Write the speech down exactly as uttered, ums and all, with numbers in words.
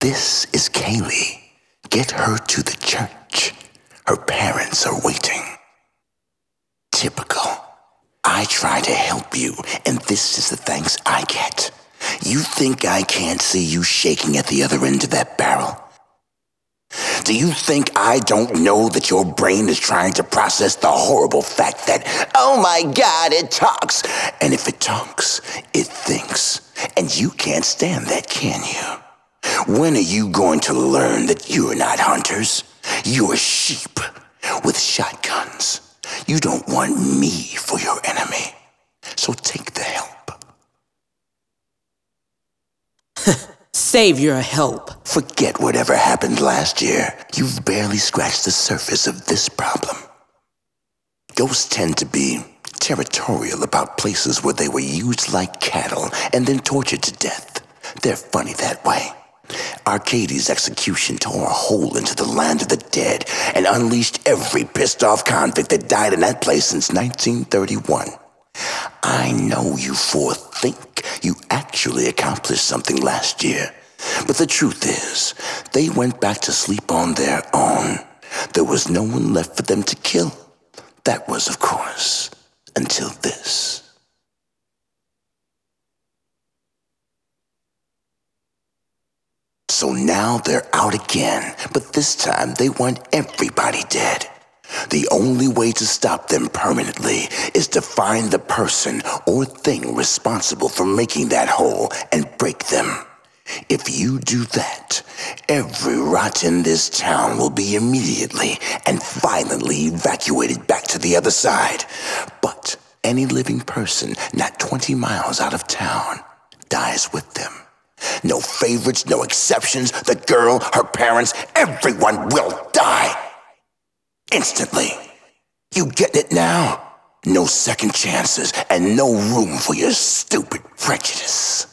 This is Kaylee. Get her to the church. Her parents are waiting. Typical. I try to help you, and this is the thanks I get. You think I can't see you shaking at the other end of that barrel? Do you think I don't know that your brain is trying to process the horrible fact that, oh my God, it talks? And if it talks, it thinks. And you can't stand that, can you? When are you going to learn that you're not hunters? You're sheep with shotguns. You don't want me for your enemy. So take the help. Save your help. Forget whatever happened last year. You've barely scratched the surface of this problem. Ghosts tend to be territorial about places where they were used like cattle and then tortured to death. They're funny that way. Arcady's execution tore a hole into the land of the dead and unleashed every pissed-off convict that died in that place since nineteen thirty-one. I know you four think you actually accomplished something last year, but the truth is, they went back to sleep on their own. There was no one left for them to kill. That was, of course, until this. So now they're out again, but this time they want everybody dead. The only way to stop them permanently is to find the person or thing responsible for making that hole and break them. If you do that, every rot in this town will be immediately and violently evacuated back to the other side. But any living person not twenty miles out of town dies with them. No favorites, no exceptions. The girl, her parents, everyone will die. Instantly. You get it now? No second chances and no room for your stupid prejudice.